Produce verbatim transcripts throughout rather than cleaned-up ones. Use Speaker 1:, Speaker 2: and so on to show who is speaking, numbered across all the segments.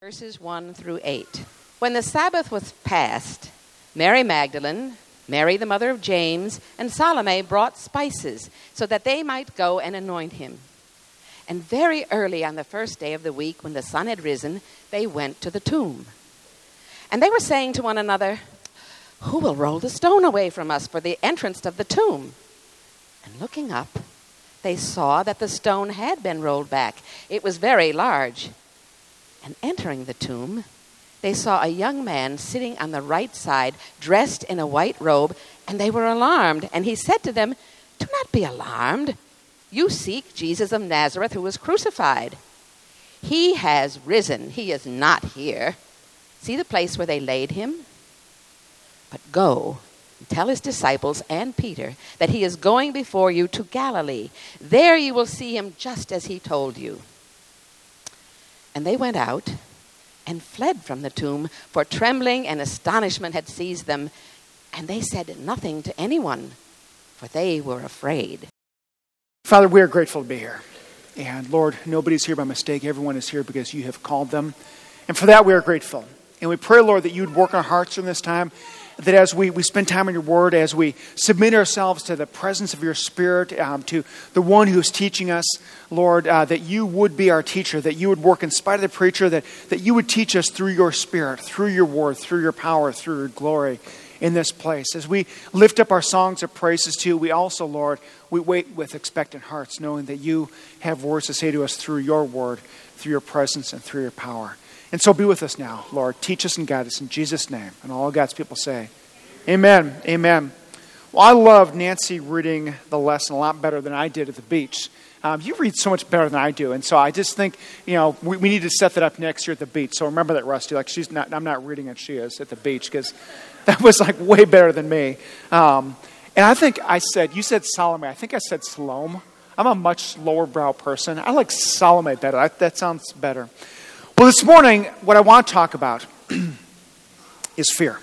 Speaker 1: Verses one through eight. When the Sabbath was past, Mary Magdalene, Mary the mother of James, and Salome brought spices so that they might go and anoint him. And very early on the first day of the week, when the sun had risen, they went to the tomb. And they were saying to one another, "Who will roll the stone away from us for the entrance of the tomb?" And looking up, they saw that the stone had been rolled back. It was very large. And entering the tomb, they saw a young man sitting on the right side, dressed in a white robe, and they were alarmed. And he said to them, "Do not be alarmed. You seek Jesus of Nazareth, who was crucified. He has risen. He is not here. See the place where they laid him? But go and tell his disciples and Peter that he is going before you to Galilee. There you will see him just as he told you." And they went out and fled from the tomb, for trembling and astonishment had seized them, and they said nothing to anyone, for they were afraid.
Speaker 2: Father, we are grateful to be here. And Lord, nobody's here by mistake. Everyone is here because you have called them. And for that, we are grateful. And we pray, Lord, that you would work our hearts during this time, that as we, we spend time in your word, as we submit ourselves to the presence of your Spirit, um, to the one who is teaching us, Lord, uh, that you would be our teacher, that you would work in spite of the preacher, that, that you would teach us through your Spirit, through your word, through your power, through your glory in this place. As we lift up our songs of praises to you, we also, Lord, we wait with expectant hearts, knowing that you have words to say to us through your word, through your presence, and through your power. And so be with us now, Lord. Teach us and guide us in Jesus' name. And all God's people say, amen, amen. Well, I love Nancy reading the lesson a lot better than I did at the beach. Um, you read so much better than I do. And so I just think, you know, we, we need to set that up next year at the beach. So remember that, Rusty. Like, she's not, I'm not reading it, she is at the beach, because that was like way better than me. Um, and I think I said, you said Salome. I think I said Salome. I'm a much lower brow person. I like Salome better. I, that sounds better. Well, this morning, what I want to talk about is fear.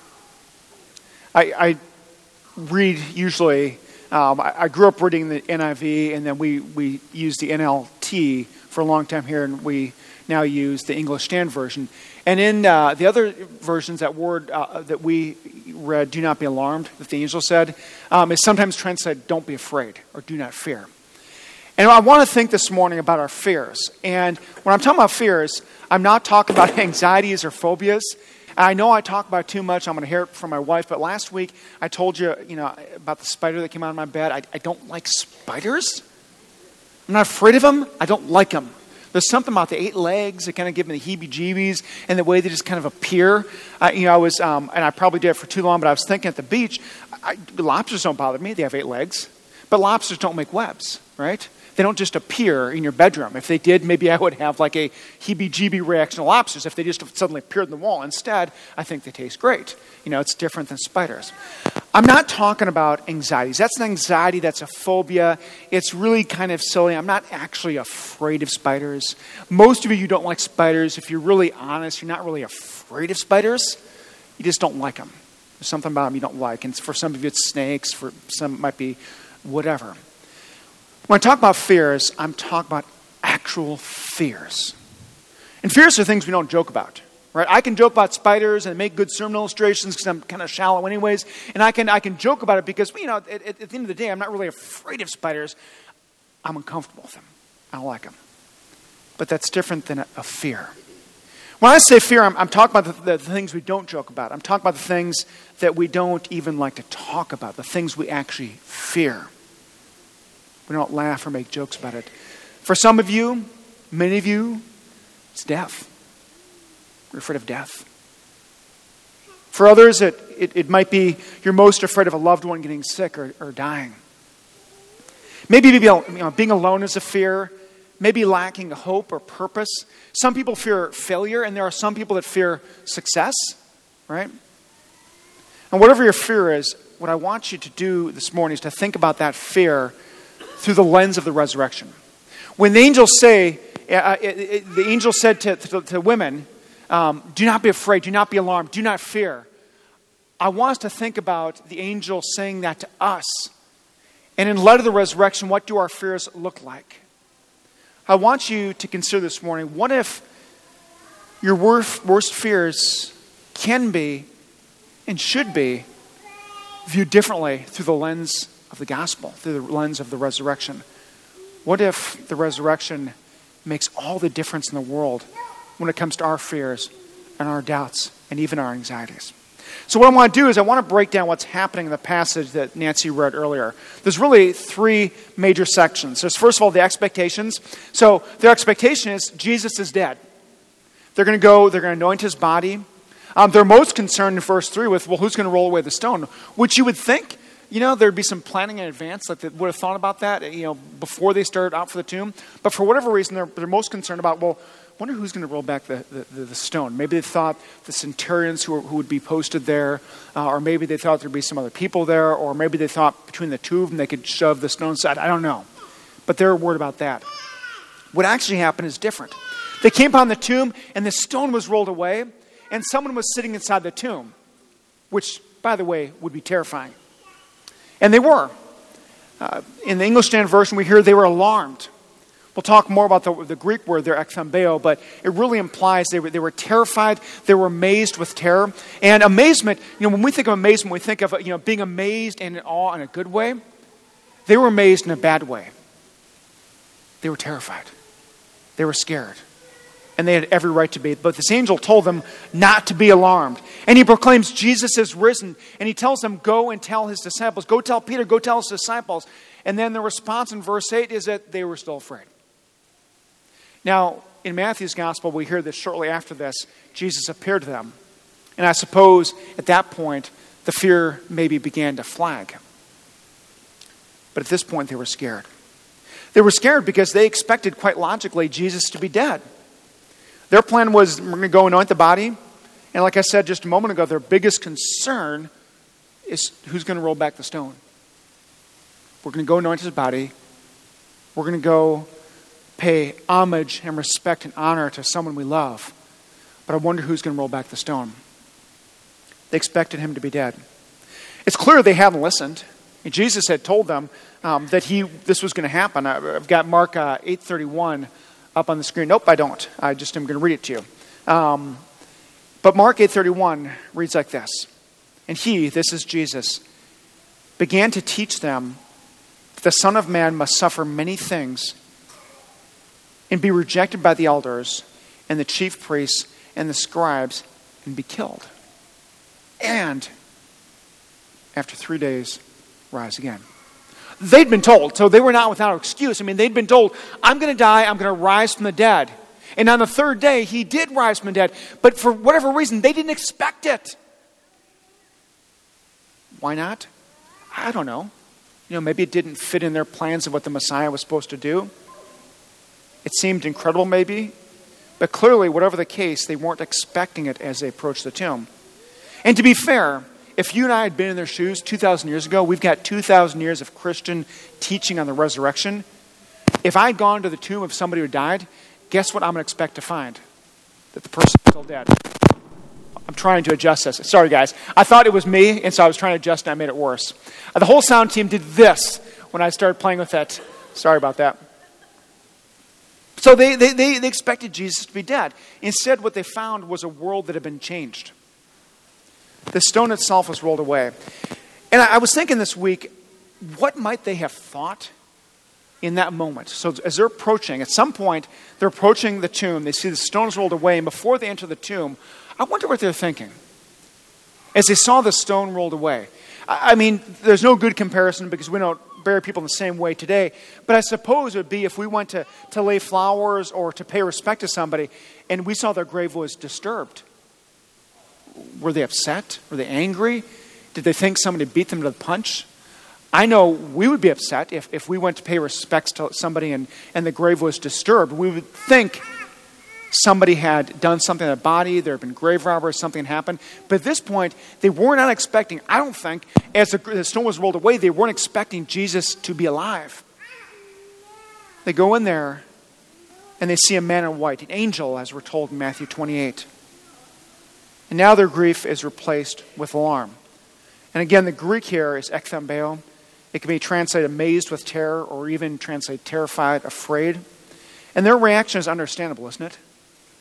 Speaker 2: I, I read usually, um, I, I grew up reading the N I V, and then we, we used the N L T for a long time here, and we now use the English Standard Version. And in uh, the other versions, that word uh, that we read, "do not be alarmed," that the angel said, um, is sometimes translated, "don't be afraid," or "do not fear." And I want to think this morning about our fears. And when I'm talking about fears, I'm not talking about anxieties or phobias. I know I talk about it too much. I'm going to hear it from my wife. But last week, I told you, you know, about the spider that came out of my bed. I, I don't like spiders. I'm not afraid of them. I don't like them. There's something about the eight legs that kind of give me the heebie-jeebies, and the way they just kind of appear. I, you know, I was, um, and I probably did it for too long, but I was thinking at the beach, I, lobsters don't bother me. They have eight legs. But lobsters don't make webs, right? They don't just appear in your bedroom. If they did, maybe I would have like a heebie-jeebie reaction to lobsters if they just suddenly appeared in the wall. Instead, I think they taste great. You know, it's different than spiders. I'm not talking about anxieties. That's an anxiety. That's a phobia. It's really kind of silly. I'm not actually afraid of spiders. Most of you, you don't like spiders. If you're really honest, you're not really afraid of spiders. You just don't like them. There's something about them you don't like. And for some of you, it's snakes. For some, it might be whatever. When I talk about fears, I'm talking about actual fears. And fears are things we don't joke about, right? I can joke about spiders and make good sermon illustrations because I'm kind of shallow anyways. And I can I can joke about it because, you know, at, at the end of the day, I'm not really afraid of spiders. I'm uncomfortable with them. I don't like them. But that's different than a, a fear. When I say fear, I'm, I'm talking about the, the things we don't joke about. I'm talking about the things that we don't even like to talk about, the things we actually fear. We don't laugh or make jokes about it. For some of you, many of you, it's death. We're afraid of death. For others, it, it, it might be you're most afraid of a loved one getting sick or, or dying. Maybe you know, being alone is a fear. Maybe lacking hope or purpose. Some people fear failure, and there are some people that fear success, right? And whatever your fear is, what I want you to do this morning is to think about that fear through the lens of the resurrection. When the angels say, uh, it, it, the angel said to, to, to women, um, do not be afraid, do not be alarmed, do not fear. I want us to think about the angel saying that to us. And in light of the resurrection, what do our fears look like? I want you to consider this morning, what if Your worst, worst fears can be and should be viewed differently through the lens of the gospel, through the lens of the resurrection. What if the resurrection makes all the difference in the world when it comes to our fears and our doubts and even our anxieties? So what I want to do is I want to break down what's happening in the passage that Nancy read earlier. There's really three major sections. There's first of all the expectations. So their expectation is Jesus is dead. They're going to go, they're going to anoint his body. Um, they're most concerned in verse three with, well, who's going to roll away the stone? Which you would think, you know, there'd be some planning in advance, like they would have thought about that, you know, before they started out for the tomb. But for whatever reason, they're, they're most concerned about, well, I wonder who's going to roll back the, the, the stone. Maybe they thought the centurions who, were, who would be posted there, uh, or maybe they thought there'd be some other people there, or maybe they thought between the two of them they could shove the stone aside. I don't know. But they're worried about that. What actually happened is different. They came upon the tomb, and the stone was rolled away, and someone was sitting inside the tomb, which, by the way, would be terrifying. And they were. Uh, in the English Standard Version, we hear they were alarmed. We'll talk more about the, the Greek word there, ekthambeo, but it really implies they were, they were terrified, they were amazed with terror. And amazement, you know, when we think of amazement, we think of, you know, being amazed and in awe in a good way. They were amazed in a bad way. They were terrified. They were scared. And they had every right to be. But this angel told them not to be alarmed. And he proclaims Jesus is risen. And he tells them, go and tell his disciples. Go tell Peter, go tell his disciples. And then the response in verse eight is that they were still afraid. Now, in Matthew's gospel, we hear that shortly after this, Jesus appeared to them. And I suppose at that point, the fear maybe began to flag. But at this point, they were scared. They were scared because they expected, quite logically, Jesus to be dead. Their plan was, we're going to go anoint the body. And like I said just a moment ago, their biggest concern is who's going to roll back the stone. We're going to go anoint his body. We're going to go pay homage and respect and honor to someone we love. But I wonder who's going to roll back the stone. They expected him to be dead. It's clear they haven't listened. And Jesus had told them um, that he this was going to happen. I've got Mark uh, eight thirty-one up on the screen. Nope, I don't. I just am going to read it to you. Um, but Mark eight thirty-one reads like this. And he, this is Jesus, began to teach them that the Son of Man must suffer many things and be rejected by the elders and the chief priests and the scribes and be killed. And after three days, rise again. They'd been told, so they were not without excuse. I mean, they'd been told, I'm going to die, I'm going to rise from the dead. And on the third day, he did rise from the dead. But for whatever reason, they didn't expect it. Why not? I don't know. You know, maybe it didn't fit in their plans of what the Messiah was supposed to do. It seemed incredible maybe, but clearly, whatever the case, they weren't expecting it as they approached the tomb. And to be fair, if you and I had been in their shoes two thousand years ago, we've got two thousand years of Christian teaching on the resurrection. If I'd gone to the tomb of somebody who died, guess what I'm going to expect to find? That the person is still dead. I'm trying to adjust this. Sorry, guys. I thought it was me, and so I was trying to adjust, and I made it worse. Uh, the whole sound team did this when I started playing with that. Sorry about that. So they, they, they, they expected Jesus to be dead. Instead, what they found was a world that had been changed. The stone itself was rolled away. And I, I was thinking this week, what might they have thought in that moment? So as they're approaching, at some point, they're approaching the tomb. They see the stones rolled away. And before they enter the tomb, I wonder what they're thinking. As they saw the stone rolled away. I, I mean, there's no good comparison because we don't bury people in the same way today. But I suppose it would be if we went to, to lay flowers or to pay respect to somebody and we saw their grave was disturbed. Were they upset? Were they angry? Did they think somebody beat them to the punch? I know we would be upset if, if we went to pay respects to somebody and, and the grave was disturbed. We would think somebody had done something to the body, there had been grave robbery, something happened. But at this point, they were not expecting, I don't think, as the, the stone was rolled away, they weren't expecting Jesus to be alive. They go in there and they see a man in white, an angel, as we're told in Matthew twenty-eight. And now their grief is replaced with alarm. And again, the Greek here is ekthambeo. It can be translated amazed with terror or even translated terrified, afraid. And their reaction is understandable, isn't it?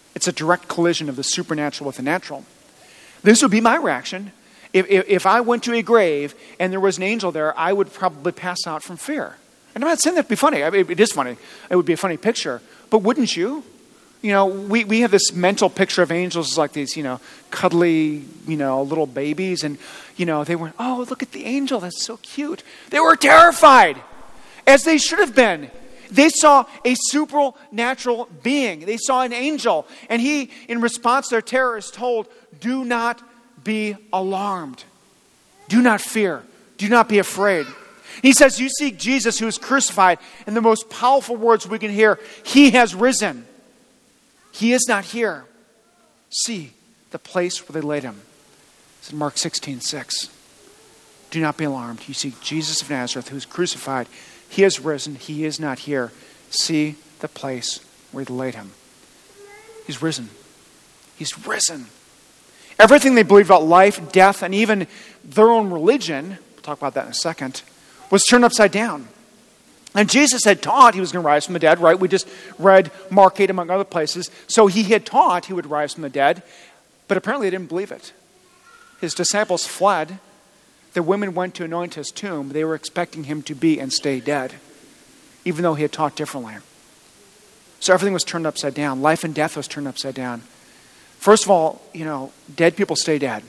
Speaker 2: It's a direct collision of the supernatural with the natural. This would be my reaction. If, if, if I went to a grave and there was an angel there, I would probably pass out from fear. And I'm not saying that'd be funny. I mean, it is funny. It would be a funny picture. But wouldn't you? You know, we, we have this mental picture of angels as like these, you know, cuddly, you know, little babies. And, you know, they went, oh, look at the angel. That's so cute. They were terrified, as they should have been. They saw a supernatural being. They saw an angel. And he, in response to their terror, is told, do not be alarmed. Do not fear. Do not be afraid. He says, you seek Jesus who is crucified. And the most powerful words we can hear, he has risen. He is not here. See the place where they laid him. It's in Mark sixteen six. Do not be alarmed. You seek Jesus of Nazareth who is crucified. He has risen. He is not here. See the place where they laid him. He's risen. He's risen. Everything they believed about life, death, and even their own religion, we'll talk about that in a second, was turned upside down. And Jesus had taught he was going to rise from the dead, right? We just read Mark eight among other places. So he had taught he would rise from the dead, but apparently they didn't believe it. His disciples fled. The women went to anoint his tomb. They were expecting him to be and stay dead, even though he had taught differently. So everything was turned upside down. Life and death was turned upside down. First of all, you know, dead people stay dead.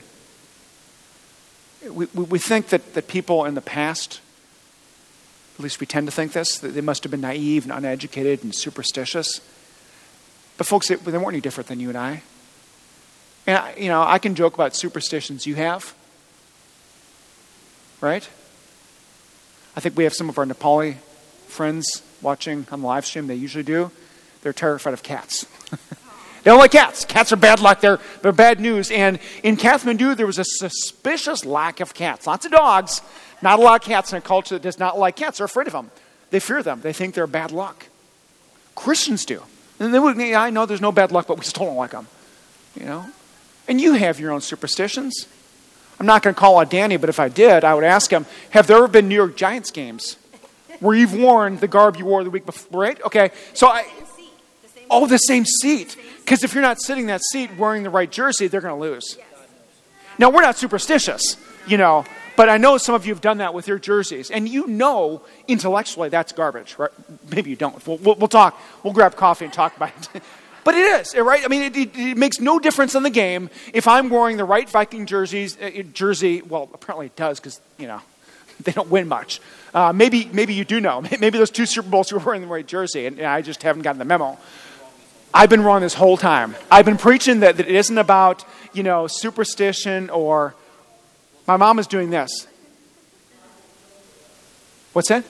Speaker 2: We, we, we think that, that people in the past, at least we tend to think this, that they must have been naive and uneducated and superstitious. But folks, they, they weren't any different than you and I. And, I, you know, I can joke about superstitions you have. Right? I think we have some of our Nepali friends watching on the live stream. They usually do. They're terrified of cats. They don't like cats. Cats are bad luck. They're, they're bad news. And in Kathmandu, there was a suspicious lack of cats. Lots of dogs. Not a lot of cats in a culture that does not like cats. They're afraid of them. They fear them. They think they're bad luck. Christians do. And they would, yeah, I know there's no bad luck, but we still don't like them. You know? And you have your own superstitions. I'm not going to call out Danny, but if I did, I would ask him, have there ever been New York Giants games where you've worn the garb you wore the week before, right? Okay, so I... Oh, the same seat. Because if you're not sitting in that seat wearing the right jersey, they're going to lose. Now, we're not superstitious, you know, but I know some of you have done that with your jerseys. And you know intellectually that's garbage, right? Maybe you don't. We'll, we'll, we'll talk. We'll grab coffee and talk about it. But it is, right? I mean, it, it, it makes no difference in the game if I'm wearing the right Viking jerseys, uh, jersey. Well, apparently it does because, you know, they don't win much. Uh, maybe maybe you do know. Maybe those two Super Bowls you were wearing the right jersey, and, and I just haven't gotten the memo. I've been wrong this whole time. I've been preaching that, that it isn't about, you know, superstition or... My mom is doing this. What's that?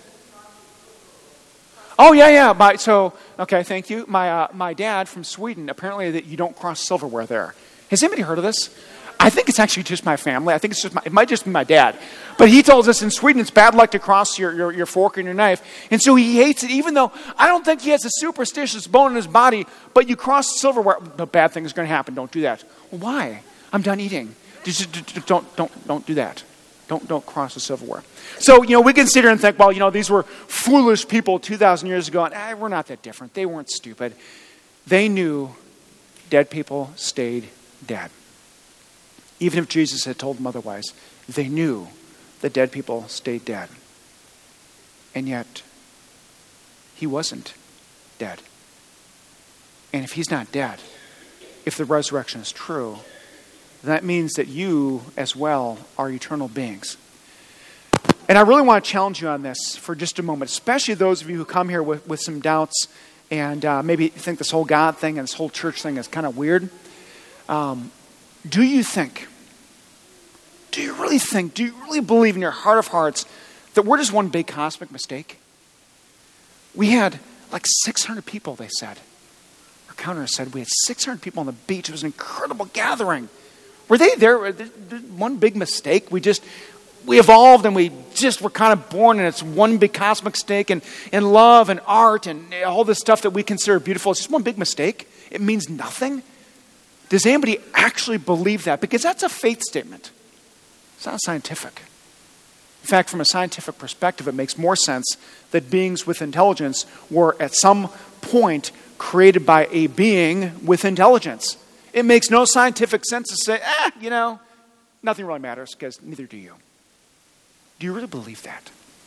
Speaker 2: Oh, yeah, yeah. My, so, okay, thank you. My uh, my dad from Sweden, apparently that you don't cross silverware there. Has anybody heard of this? I think it's actually just my family. I think it's just my, it might just be my dad. But he tells us in Sweden it's bad luck to cross your, your, your fork and your knife. And so he hates it, even though I don't think he has a superstitious bone in his body, but you cross silverware, no bad thing is going to happen. Don't do that. Well, why? I'm done eating. Just, don't, don't, don't do that. Don't, don't cross the silverware. So, you know, we can sit here and think, well, you know, these were foolish people two thousand years ago, and eh, we're not that different. They weren't stupid. They knew dead people stayed dead. Even if Jesus had told them otherwise, they knew that dead people stayed dead. And yet, he wasn't dead. And if he's not dead, if the resurrection is true, that means that you as well are eternal beings. And I really want to challenge you on this for just a moment, especially those of you who come here with, with some doubts and uh, maybe think this whole God thing and this whole church thing is kind of weird. Um, do you think, do you really think, do you really believe in your heart of hearts that we're just one big cosmic mistake? We had like six hundred people, they said. Our counter said we had six hundred people on the beach. It was an incredible gathering. Were they there? One big mistake? We just, we evolved and we just were kind of born and it's one big cosmic mistake, and, and love and art and all this stuff that we consider beautiful. It's just one big mistake. It means nothing. Does anybody actually believe that? Because that's a faith statement. It's not scientific. In fact, from a scientific perspective, it makes more sense that beings with intelligence were at some point created by a being with intelligence. It makes no scientific sense to say, ah, you know, nothing really matters because neither do you. Do you really believe that?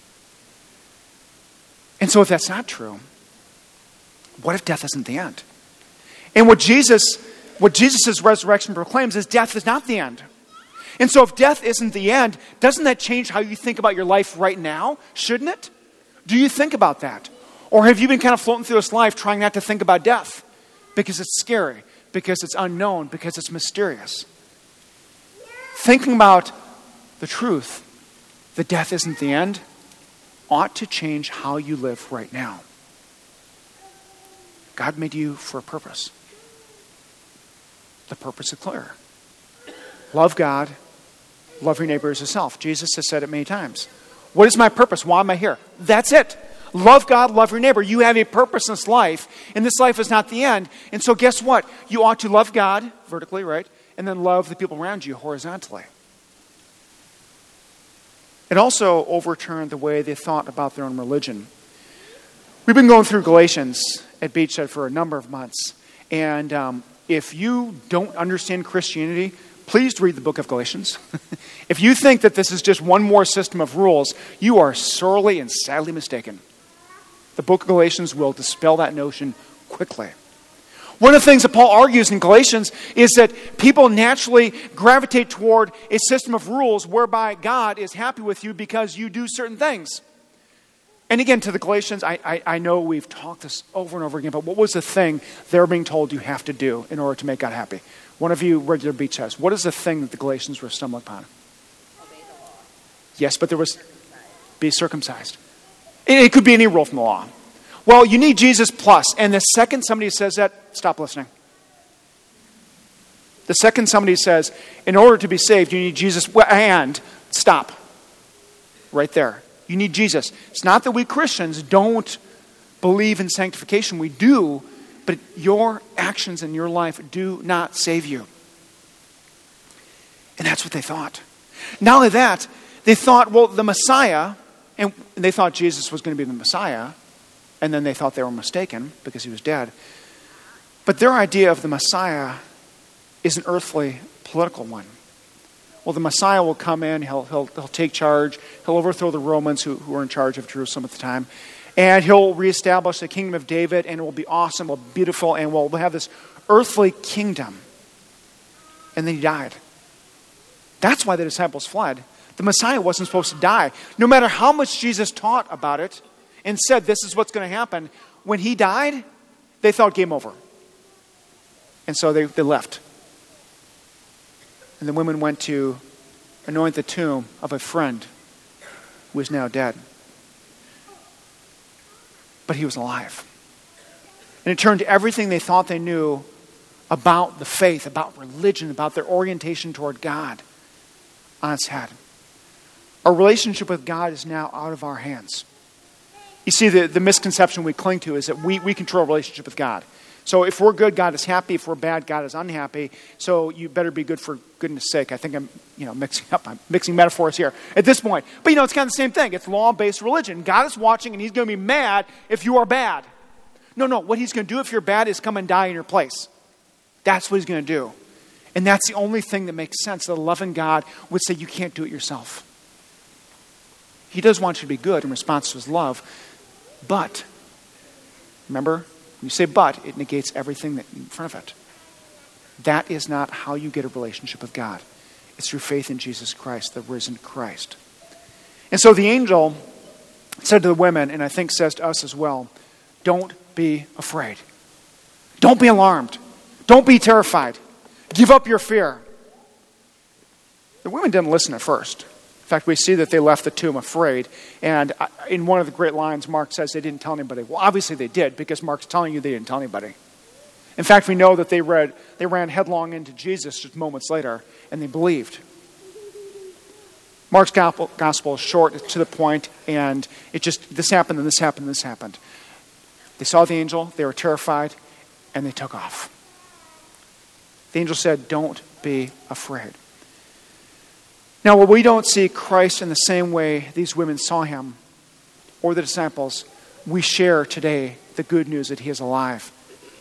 Speaker 2: And so if that's not true, what if death isn't the end? And what Jesus, what Jesus' resurrection proclaims is death is not the end. And so if death isn't the end, doesn't that change how you think about your life right now? Shouldn't it? Do you think about that? Or have you been kind of floating through this life trying not to think about death? Because it's scary, because it's unknown, because it's mysterious. Thinking about the truth that death isn't the end ought to change how you live right now. God made you for a purpose. The purpose is clear. Love God, love your neighbor as yourself. Jesus has said it many times. What is my purpose? Why am I here? That's it. Love God, love your neighbor. You have a purpose in this life, and this life is not the end. And so guess what? You ought to love God vertically, right? And then love the people around you horizontally. It also overturned the way they thought about their own religion. We've been going through Galatians at Beachhead for a number of months. And um, if you don't understand Christianity, please read the book of Galatians. If you think that this is just one more system of rules, you are sorely and sadly mistaken. The book of Galatians will dispel that notion quickly. One of the things that Paul argues in Galatians is that people naturally gravitate toward a system of rules whereby God is happy with you because you do certain things. And again, to the Galatians, I, I, I know we've talked this over and over again, but what was the thing they're being told you have to do in order to make God happy? One of you regular beach heads, what is the thing that the Galatians were stumbling upon?
Speaker 1: Obey the law.
Speaker 2: Yes, but there was be circumcised. It, it could be any rule from the law. Well, you need Jesus plus. And the second somebody says that, stop listening. The second somebody says, in order to be saved, you need Jesus and stop. Right there. You need Jesus. It's not that we Christians don't believe in sanctification. We do, but your actions in your life do not save you. And that's what they thought. Not only that, they thought, well, the Messiah, and they thought Jesus was going to be the Messiah, and then they thought they were mistaken because he was dead. But their idea of the Messiah is an earthly, political one. Well, the Messiah will come in, he'll, he'll, he'll take charge, he'll overthrow the Romans who, who were in charge of Jerusalem at the time, and he'll reestablish the kingdom of David, and it will be awesome, will be beautiful, and we'll have this earthly kingdom. And then he died. That's why the disciples fled. The Messiah wasn't supposed to die. No matter how much Jesus taught about it and said this is what's going to happen, when he died, they thought game over. And so they, they left. And the women went to anoint the tomb of a friend who is now dead. But he was alive. And it turned everything they thought they knew about the faith, about religion, about their orientation toward God on its head. Our relationship with God is now out of our hands. You see, the, the misconception we cling to is that we, we control a relationship with God. So if we're good, God is happy. If we're bad, God is unhappy. So you better be good for goodness sake. I think I'm, you know, mixing up. I'm mixing metaphors here at this point. But you know, it's kind of the same thing. It's law-based religion. God is watching, and he's going to be mad if you are bad. No, no. What he's going to do if you're bad is come and die in your place. That's what he's going to do. And that's the only thing that makes sense. That a loving God would say you can't do it yourself. He does want you to be good in response to his love. But, remember, when you say but, it negates everything that in front of it. That is not how you get a relationship with God. It's through faith in Jesus Christ, the risen Christ. And so the angel said to the women, and I think says to us as well, don't be afraid. Don't be alarmed. Don't be terrified. Give up your fear. The women didn't listen at first. In fact, we see that they left the tomb afraid. And in one of the great lines, Mark says they didn't tell anybody. Well, obviously they did, because Mark's telling you they didn't tell anybody. In fact, we know that they read, they ran headlong into Jesus just moments later, and they believed. Mark's gospel is short, it's to the point, and it just, this happened, and this happened, and this happened. They saw the angel, they were terrified, and they took off. The angel said, don't be afraid. Now, while we don't see Christ in the same way these women saw him, or the disciples, we share today the good news that he is alive.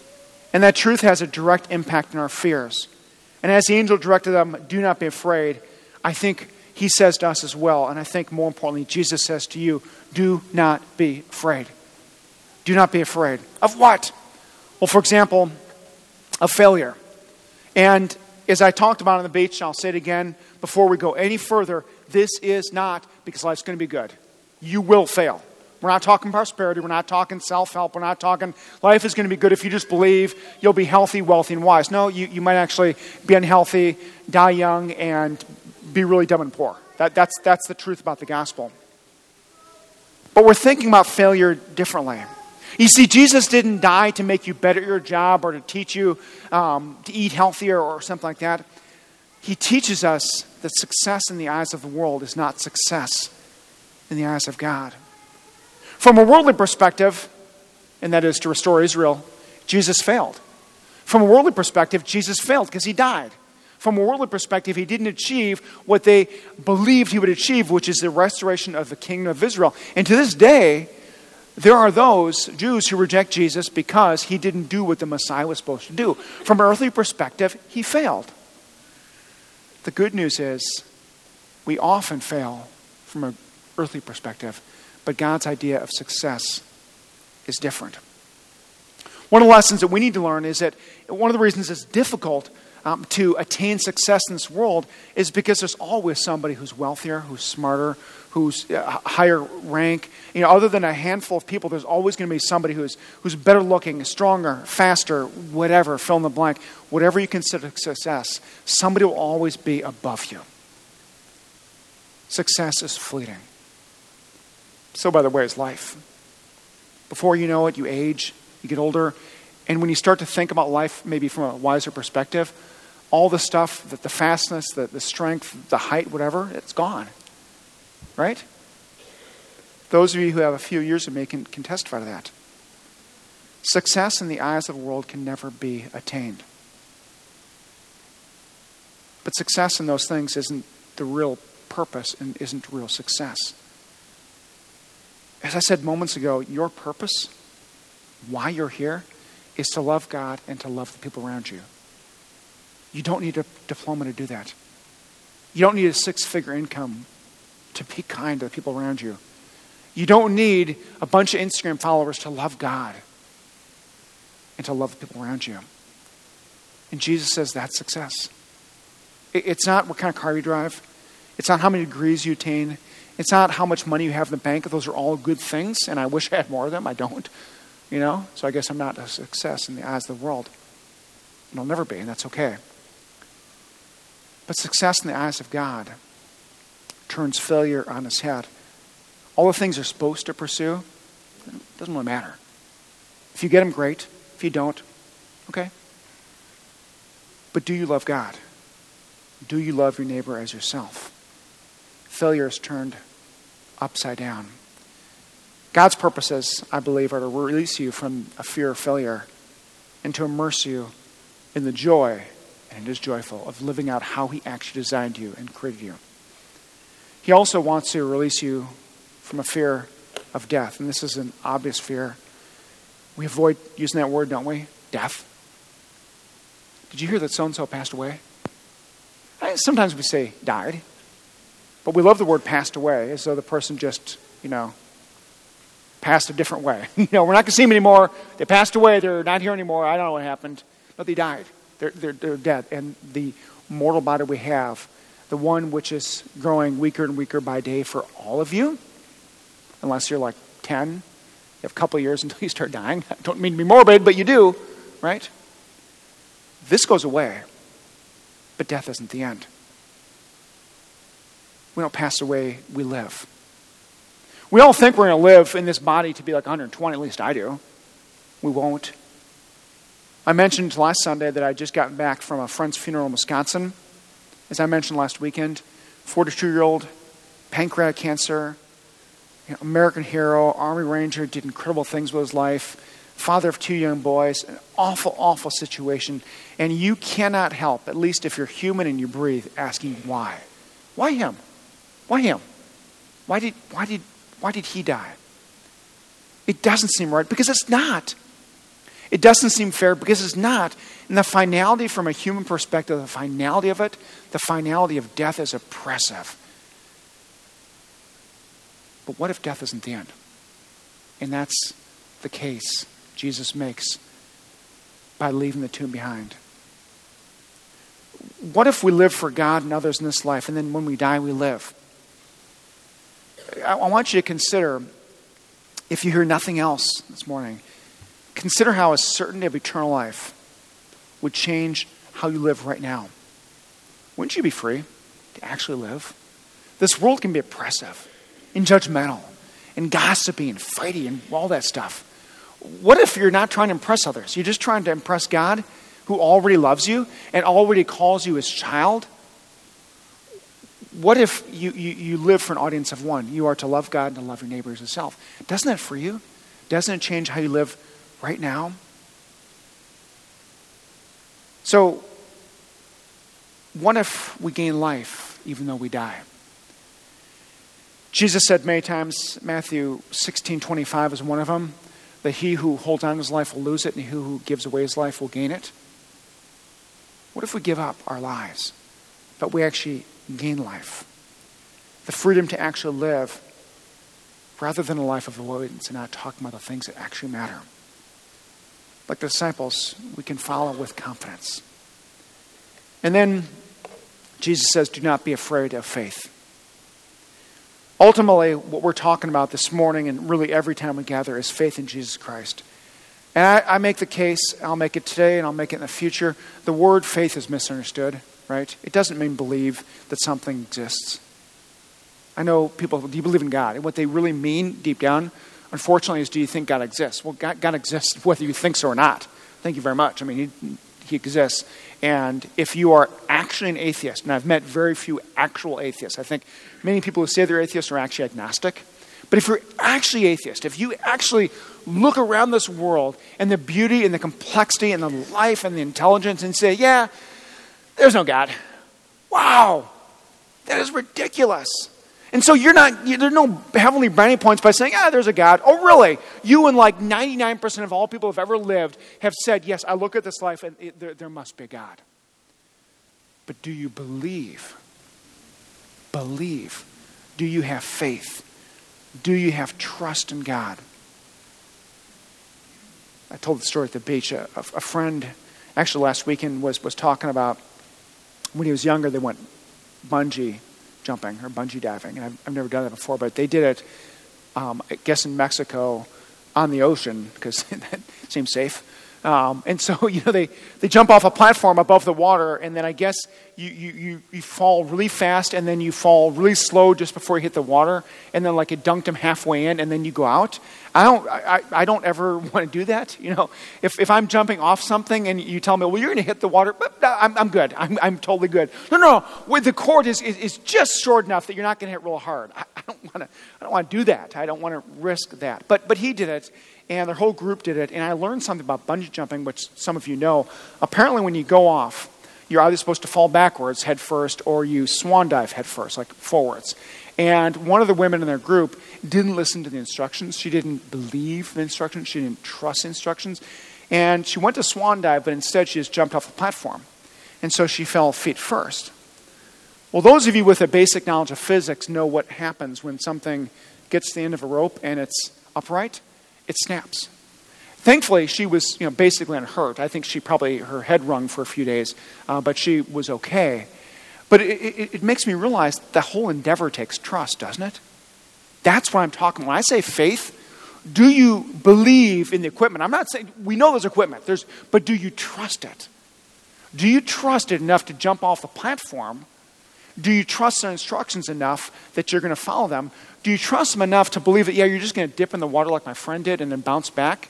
Speaker 2: And that truth has a direct impact on our fears. And as the angel directed them, do not be afraid, I think he says to us as well, and I think more importantly, Jesus says to you, do not be afraid. Do not be afraid. Of what? Well, for example, of failure. And as I talked about on the beach, and I'll say it again, before we go any further, this is not because life's going to be good. You will fail. We're not talking prosperity. We're not talking self-help. We're not talking life is going to be good if you just believe you'll be healthy, wealthy, and wise. No, you, you might actually be unhealthy, die young, and be really dumb and poor. That, that's, that's the truth about the gospel. But we're thinking about failure differently. You see, Jesus didn't die to make you better at your job or to teach you um, to eat healthier or something like that. He teaches us that success in the eyes of the world is not success in the eyes of God. From a worldly perspective, and that is to restore Israel, Jesus failed. From a worldly perspective, Jesus failed because he died. From a worldly perspective, he didn't achieve what they believed he would achieve, which is the restoration of the kingdom of Israel. And to this day, there are those Jews who reject Jesus because he didn't do what the Messiah was supposed to do. From an earthly perspective, he failed. The good news is we often fail from an earthly perspective, but God's idea of success is different. One of the lessons that we need to learn is that one of the reasons it's difficult um, to attain success in this world is because there's always somebody who's wealthier, who's smarter, who's uh, higher rank. You know, other than a handful of people, there's always going to be somebody who's who's better looking, stronger, faster, whatever, fill in the blank. Whatever you consider success, somebody will always be above you. Success is fleeting. So, by the way, is life. Before you know it, you age, you get older, and when you start to think about life maybe from a wiser perspective, all the stuff, the, the fastness, the, the strength, the height, whatever, it's gone. Right? Those of you who have a few years of me can, can testify to that. Success in the eyes of the world can never be attained. But success in those things isn't the real purpose and isn't real success. As I said moments ago, your purpose, why you're here, is to love God and to love the people around you. You don't need a diploma to do that. You don't need a six-figure income to be kind to the people around you. You don't need a bunch of Instagram followers to love God and to love the people around you. And Jesus says that's success. It's not what kind of car you drive. It's not how many degrees you attain. It's not how much money you have in the bank. Those are all good things, and I wish I had more of them. I don't, you know? So I guess I'm not a success in the eyes of the world. And I'll never be, and that's okay. But success in the eyes of God turns failure on its head. All the things you're supposed to pursue, it doesn't really matter. If you get them, great. If you don't, okay. But do you love God? Do you love your neighbor as yourself? Failure is turned upside down. God's purposes, I believe, are to release you from a fear of failure and to immerse you in the joy, and it is joyful, of living out how he actually designed you and created you. He also wants to release you from a fear of death, and this is an obvious fear. We avoid using that word, don't we? Death. Did you hear that so-and-so passed away? Sometimes we say died, but we love the word passed away as though the person just, you know, passed a different way. You know, we're not going to see them anymore. They passed away. They're not here anymore. I don't know what happened. But they died. They're, they're, they're dead. And the mortal body we have, the one which is growing weaker and weaker by day for all of you, unless you're like ten, you have a couple of years until you start dying. I don't mean to be morbid, but you do, right? This goes away. But death isn't the end. We don't pass away, we live. We all think we're going to live in this body to be like one hundred twenty, at least I do. We won't. I mentioned last Sunday that I had just gotten back from a friend's funeral in Wisconsin. As I mentioned last weekend, forty-two-year-old, pancreatic cancer, you know, American hero, Army Ranger, did incredible things with his life, father of two young boys, an awful, awful situation. And you cannot help, at least if you're human and you breathe, asking why. Why him? Why him? Why did, why did, why did he die? It doesn't seem right because it's not. It doesn't seem fair because it's not. And the finality from a human perspective, the finality of it, the finality of death is oppressive. But what if death isn't the end? And that's the case Jesus makes by leaving the tomb behind. What if we live for God and others in this life, and then when we die, we live? I want you to consider, if you hear nothing else this morning, consider how a certainty of eternal life would change how you live right now. Wouldn't you be free to actually live? This world can be oppressive and judgmental and gossipy and fighty and all that stuff. What if you're not trying to impress others? You're just trying to impress God, who already loves you and already calls you his child? What if you, you, you live for an audience of one? You are to love God and to love your neighbor as yourself. Doesn't that free you? Doesn't it change how you live right now? So, what if we gain life even though we die? Jesus said many times, Matthew sixteen twenty-five is one of them, that he who holds on to his life will lose it, and he who gives away his life will gain it. What if we give up our lives, but we actually gain life? The freedom to actually live rather than a life of avoidance and not talking about the things that actually matter. Like the disciples, we can follow with confidence. And then Jesus says, do not be afraid of faith. Ultimately, what we're talking about this morning and really every time we gather is faith in Jesus Christ. And I, I make the case, I'll make it today and I'll make it in the future. The word faith is misunderstood, right? It doesn't mean believe that something exists. I know people, do you believe in God? And what they really mean deep down, unfortunately, is do you think God exists? Well, God, God exists whether you think so or not. Thank you very much. I mean, he, he exists. And if you are actually an atheist, and I've met very few actual atheists. I think many people who say they're atheists are actually agnostic. But if you're actually atheist, if you actually look around this world and the beauty and the complexity and the life and the intelligence and say, yeah, there's no God. Wow, that is ridiculous. And so you're not, you, there's no heavenly brownie points by saying, ah, there's a God. Oh, really? You and like ninety-nine percent of all people who have ever lived have said, yes, I look at this life and it, there, there must be a God. But do you believe? Believe. Do you have faith? Do you have trust in God? I told the story at the beach. A, a, a friend, actually last weekend, was, was talking about when he was younger, they went bungee jumping or bungee diving. And I've, I've never done that before, but they did it, um, I guess in Mexico on the ocean because that seems safe. Um, and so, you know, they, they jump off a platform above the water, and then I guess you, you, you, you fall really fast, and then you fall really slow just before you hit the water, and then like it dunked them halfway in, and then you go out. I don't I, I don't ever want to do that. You know, if, if I'm jumping off something and you tell me, well, you're going to hit the water, but I'm, I'm good. I'm, I'm totally good. No, no, no. The cord is, is, is just short enough that you're not going to hit real hard. I, I don't want to I don't want to do that. I don't want to risk that. But But he did it. And their whole group did it. And I learned something about bungee jumping, which some of you know. Apparently when you go off, you're either supposed to fall backwards head first or you swan dive head first, like forwards. And one of the women in their group didn't listen to the instructions. She didn't believe the instructions. She didn't trust the instructions. And she went to swan dive, but instead she just jumped off the platform. And so she fell feet first. Well, those of you with a basic knowledge of physics know what happens when something gets to the end of a rope and it's upright. It snaps. Thankfully, she was, you know, basically unhurt. I think she probably, her head rung for a few days, uh, but she was okay. But it, it, it makes me realize the whole endeavor takes trust, doesn't it? That's what I'm talking about. When I say faith, do you believe in the equipment? I'm not saying, we know there's equipment, there's, but do you trust it? Do you trust it enough to jump off the platform? Do you trust the instructions enough that you're going to follow them? Do you trust them enough to believe that, yeah, you're just going to dip in the water like my friend did and then bounce back?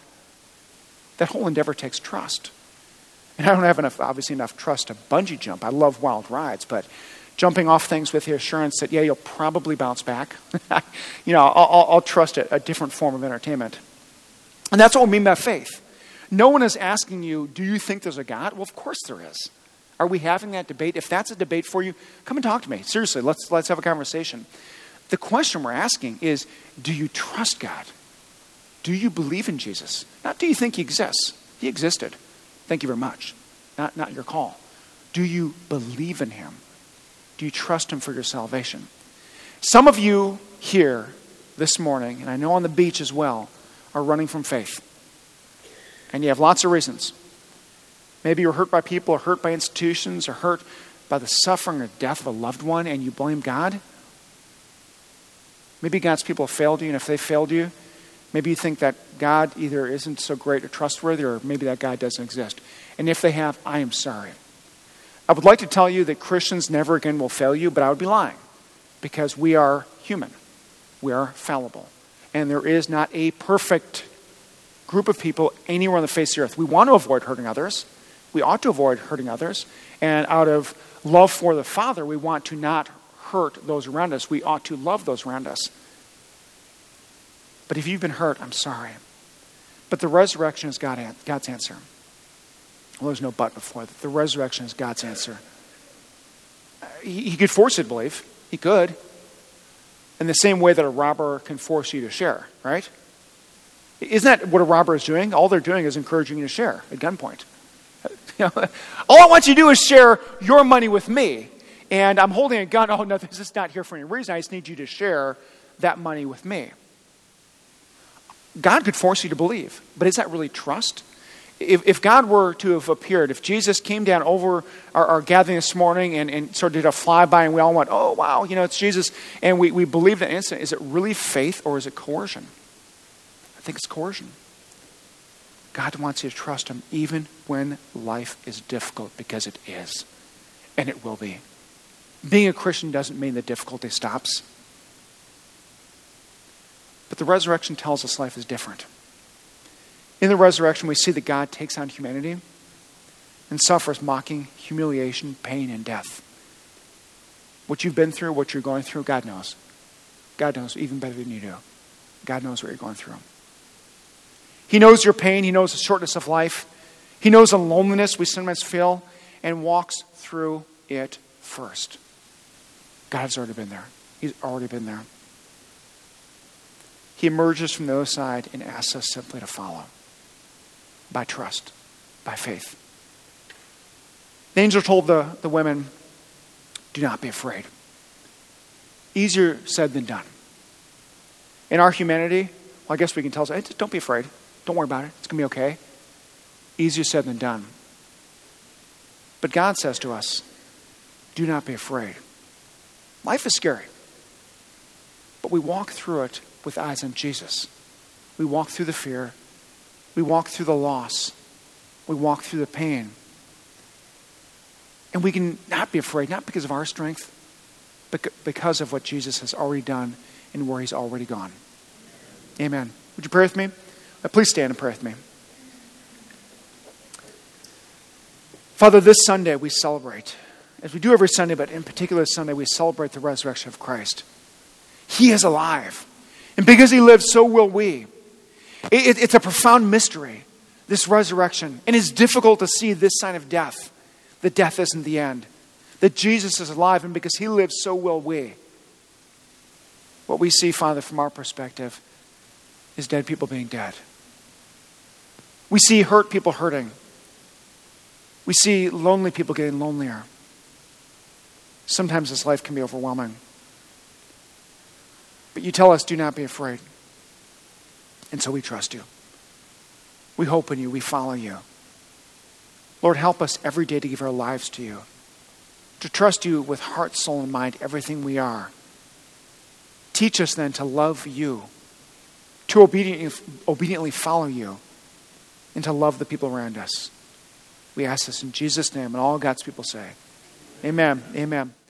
Speaker 2: That whole endeavor takes trust. And I don't have enough, obviously enough trust to bungee jump. I love wild rides, but jumping off things with the assurance that, yeah, you'll probably bounce back. you know, I'll, I'll, I'll trust it, a different form of entertainment. And that's what we mean by faith. No one is asking you, do you think there's a God? Well, of course there is. Are we having that debate? If that's a debate for you, come and talk to me. Seriously, let's let's have a conversation. The question we're asking is, do you trust God? Do you believe in Jesus? Not do you think he exists? He existed. Thank you very much. Not, not your call. Do you believe in him? Do you trust him for your salvation? Some of you here this morning, and I know on the beach as well, are running from faith. And you have lots of reasons. Maybe you're hurt by people, or hurt by institutions, or hurt by the suffering or death of a loved one, and you blame God. Maybe God's people have failed you, and if they failed you, maybe you think that God either isn't so great or trustworthy, or maybe that God doesn't exist. And if they have, I am sorry. I would like to tell you that Christians never again will fail you, but I would be lying, because we are human. We are fallible. And there is not a perfect group of people anywhere on the face of the earth. We want to avoid hurting others. We ought to avoid hurting others. And out of love for the Father, we want to not hurt those around us. We ought to love those around us. But if you've been hurt, I'm sorry. But the resurrection is God, God's answer. Well, there's no but before that. The resurrection is God's answer. He, he could force you to believe. He could. In the same way that a robber can force you to share, right? Isn't that what a robber is doing? All they're doing is encouraging you to share at gunpoint. You know, all I want you to do is share your money with me. And I'm holding a gun. Oh, no, this is not here for any reason. I just need you to share that money with me. God could force you to believe. But is that really trust? If, if God were to have appeared, if Jesus came down over our, our gathering this morning and, and sort of did a flyby and we all went, oh, wow, you know, it's Jesus, and we, we believe that instant, is it really faith or is it coercion? I think it's coercion. God wants you to trust him even when life is difficult, because it is. And it will be. Being a Christian doesn't mean that difficulty stops. But the resurrection tells us life is different. In the resurrection, we see that God takes on humanity and suffers mocking, humiliation, pain, and death. What you've been through, what you're going through, God knows. God knows even better than you do. God knows what you're going through. He knows your pain. He knows the shortness of life. He knows the loneliness we sometimes feel and walks through it first. God's already been there. He's already been there. He emerges from the other side and asks us simply to follow. By trust. By faith. The angel told the, the women, do not be afraid. Easier said than done. In our humanity, well, I guess we can tell us, hey, just don't be afraid. Don't worry about it. It's going to be okay. Easier said than done. But God says to us, do not be afraid. Life is scary. But we walk through it with eyes on Jesus. We walk through the fear. We walk through the loss. We walk through the pain. And we can not be afraid, not because of our strength, but because of what Jesus has already done and where he's already gone. Amen. Would you pray with me? Uh, please stand and pray with me. Father, this Sunday we celebrate, as we do every Sunday, but in particular Sunday, we celebrate the resurrection of Christ. He is alive. And because he lives, so will we. It, it, it's a profound mystery, this resurrection. And it's difficult to see this sign of death, that death isn't the end. That Jesus is alive, and because he lives, so will we. What we see, Father, from our perspective, is dead people being dead. We see hurt people hurting. We see lonely people getting lonelier. Sometimes this life can be overwhelming. But you tell us, do not be afraid. And so we trust you. We hope in you. We follow you. Lord, help us every day to give our lives to you. To trust you with heart, soul, and mind, everything we are. Teach us then to love you. To obediently, obediently follow you. And to love the people around us. We ask this in Jesus' name, and all God's people say, amen, amen.